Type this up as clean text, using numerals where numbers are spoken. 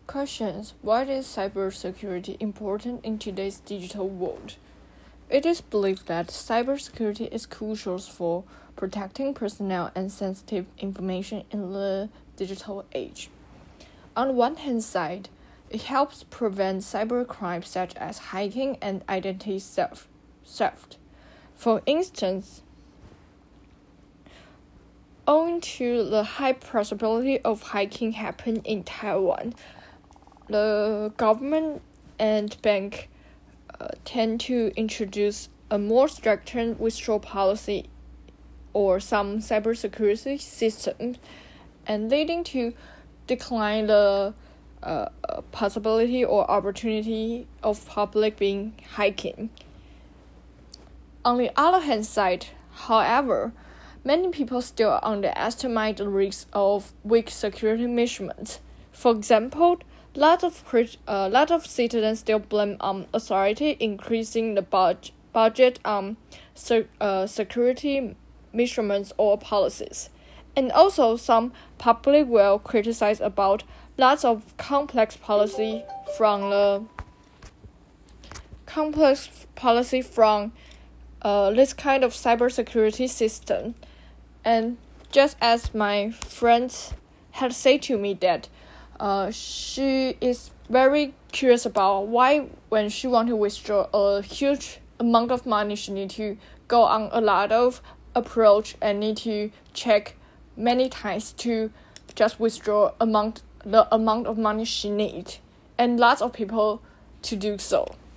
Questions: why is cybersecurity important in today's digital world? It is believed that cybersecurity is crucial for protecting personal and sensitive information in the digital age. On one hand side, it helps prevent cybercrimes such as hacking and identity theft. For instance, owing to the high possibility of hacking happening in Taiwan, the government and bank tend to introduce a more stringent withdrawal policy or some cybersecurity systems, and leading to decline the possibility or opportunity of public being hacking. On the other hand side, however, many people still underestimate the risk of weak security measurements. For example, lots of citizens still blame authority increasing the budget on security measurements or policies. And also some public will criticize about lots of complex policy from this kind of cybersecurity system. And just as my friend had said to me that she is very curious about why when she want to withdraw a huge amount of money, she need to go on a lot of approach and need to check many times to just withdraw the amount of money she need, and lots of people to do so.